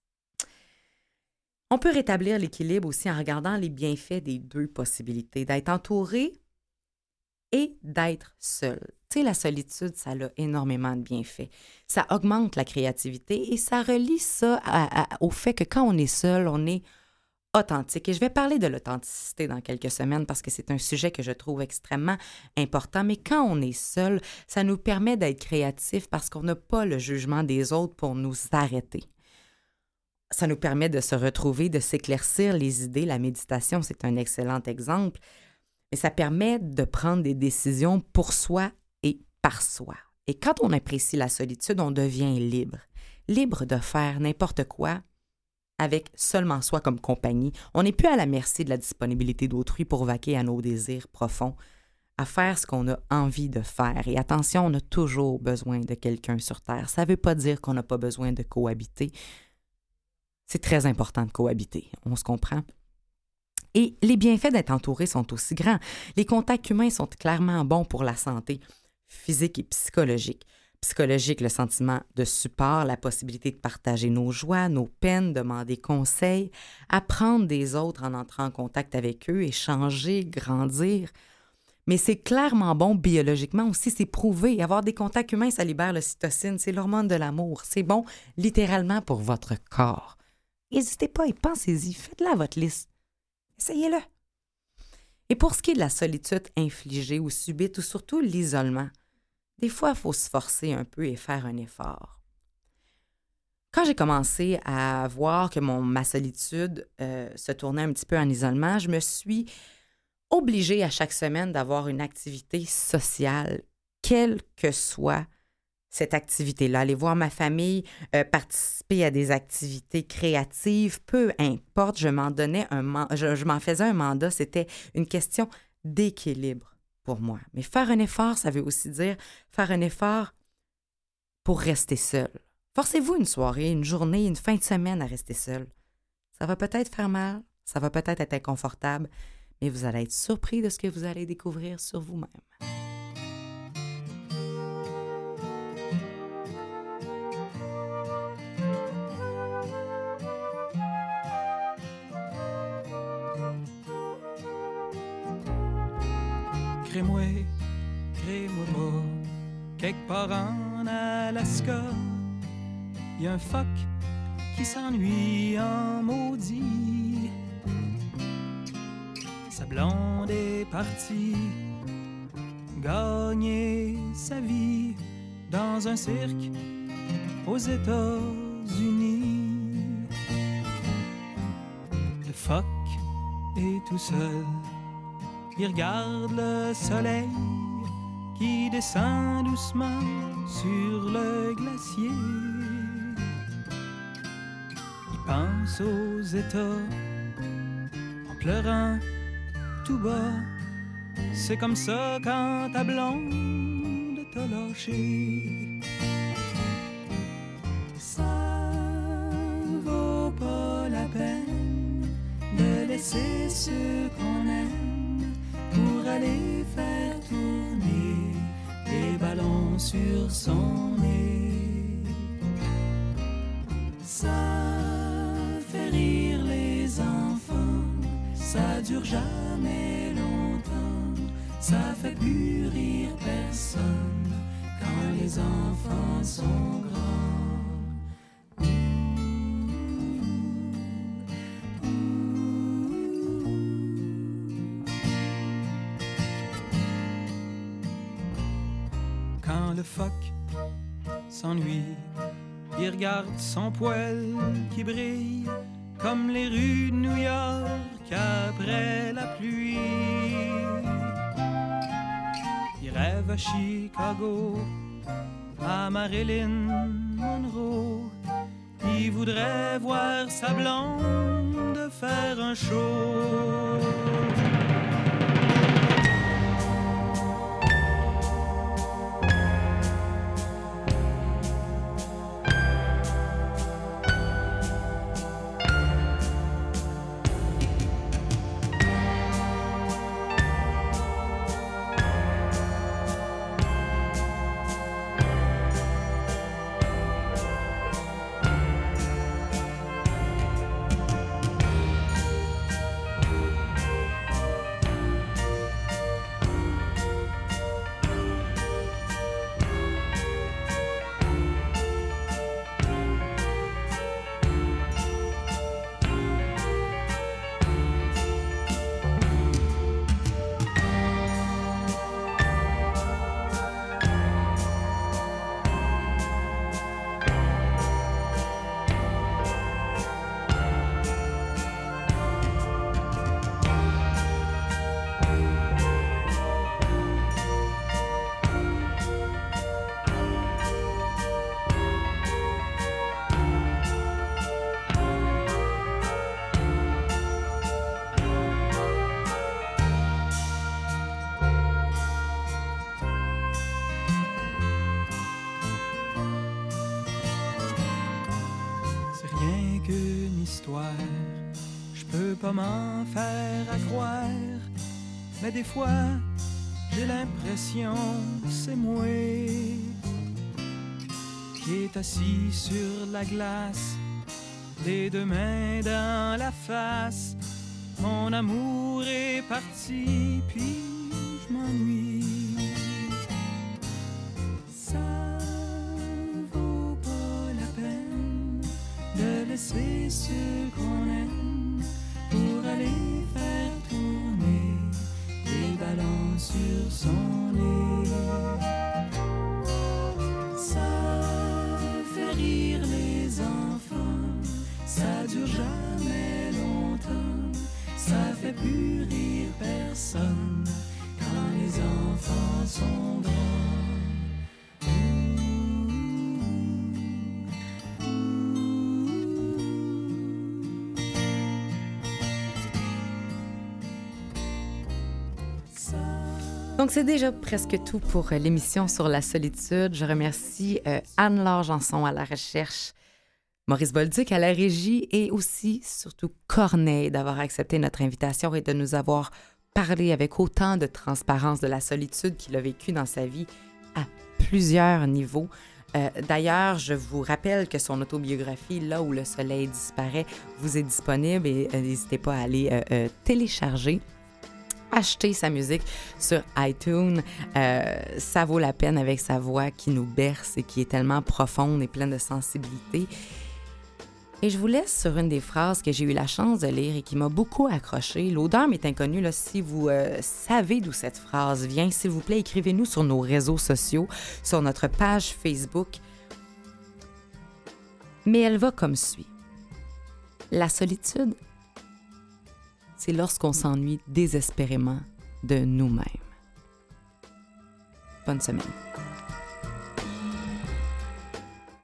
On peut rétablir l'équilibre aussi en regardant les bienfaits des deux possibilités, d'être entouré et d'être seul. Tu sais, la solitude, ça a énormément de bienfaits. Ça augmente la créativité et ça relie ça à, à, au fait que quand on est seul, on est authentique. Et je vais parler de l'authenticité dans quelques semaines parce que c'est un sujet que je trouve extrêmement important. Mais quand on est seul, ça nous permet d'être créatif parce qu'on n'a pas le jugement des autres pour nous arrêter. Ça nous permet de se retrouver, de s'éclaircir les idées. La méditation, c'est un excellent exemple. Mais ça permet de prendre des décisions pour soi et par soi. Et quand on apprécie la solitude, on devient libre. Libre de faire n'importe quoi avec seulement soi comme compagnie. On n'est plus à la merci de la disponibilité d'autrui pour vaquer à nos désirs profonds, à faire ce qu'on a envie de faire. Et attention, on a toujours besoin de quelqu'un sur Terre. Ça ne veut pas dire qu'on n'a pas besoin de cohabiter. C'est très important de cohabiter, on se comprend. Et les bienfaits d'être entouré sont aussi grands. Les contacts humains sont clairement bons pour la santé physique et psychologique. psychologique, le sentiment de support, la possibilité de partager nos joies, nos peines, demander conseil, apprendre des autres en entrant en contact avec eux, échanger, grandir. Mais c'est clairement bon biologiquement aussi, c'est prouvé. Avoir des contacts humains, ça libère l'ocytocine, c'est l'hormone de l'amour. C'est bon littéralement pour votre corps. N'hésitez pas et pensez-y, faites-la à votre liste. Essayez-le. Et pour ce qui est de la solitude infligée ou subite ou surtout l'isolement, des fois, il faut se forcer un peu et faire un effort. Quand j'ai commencé à voir que mon, ma solitude euh, se tournait un petit peu en isolement, je me suis obligée à chaque semaine d'avoir une activité sociale, quelle que soit cette activité-là. Aller voir ma famille, euh, participer à des activités créatives, peu importe, je m'en donnais un man- je, je m'en faisais un mandat, c'était une question d'équilibre pour moi. Mais faire un effort, ça veut aussi dire faire un effort pour rester seul. Forcez-vous une soirée, une journée, une fin de semaine à rester seul. Ça va peut-être faire mal, ça va peut-être être inconfortable, mais vous allez être surpris de ce que vous allez découvrir sur vous-même. Crée-moi, crée-moi pas, quelque part en Alaska, y a un phoque qui s'ennuie en maudit. Sa blonde est partie gagner sa vie dans un cirque aux États-Unis. Le phoque est tout seul. Il regarde le soleil qui descend doucement sur le glacier. Il pense aux États en pleurant tout bas. C'est comme ça quand ta blonde t'a lâché. Ça vaut pas la peine de laisser ceux qu'on aime pour aller faire tourner les ballons sur son nez. Ça fait rire les enfants, ça dure jamais longtemps, ça fait plus rire personne quand les enfants sont grands. Le phoque s'ennuie, il regarde son poil qui brille comme les rues de New York après la pluie. Il rêve à Chicago, à Marilyn Monroe. Il voudrait voir sa blonde faire un show. Je peux pas m'en faire à croire, mais des fois j'ai l'impression que c'est moi. qui est assis sur la glace, les deux mains dans la face. Mon amour est parti, puis je m'ennuie. Ça vaut pas la peine de laisser ceux qu'on aime pour aller faire tourner les ballons sur son nez. Ça fait rire les enfants, ça dure jamais longtemps, ça fait plus rire personne quand les enfants sont grands. Donc, c'est déjà presque tout pour euh, l'émission sur la solitude. Je remercie euh, Anne-Laure Janson à la recherche, Maurice Bolduc à la régie et aussi, surtout, Corneille d'avoir accepté notre invitation et de nous avoir parlé avec autant de transparence de la solitude qu'il a vécue dans sa vie à plusieurs niveaux. Euh, d'ailleurs, je vous rappelle que son autobiographie, Là où le soleil disparaît, vous est disponible et euh, n'hésitez pas à aller euh, euh, télécharger. Acheter sa musique sur iTunes, euh, ça vaut la peine avec sa voix qui nous berce et qui est tellement profonde et pleine de sensibilité. Et je vous laisse sur une des phrases que j'ai eu la chance de lire et qui m'a beaucoup accrochée. L'odeur m'est inconnue. Là, si vous euh, savez d'où cette phrase vient, s'il vous plaît, écrivez-nous sur nos réseaux sociaux, sur notre page Facebook. Mais elle va comme suit. La solitude, c'est lorsqu'on s'ennuie désespérément de nous-mêmes. Bonne semaine.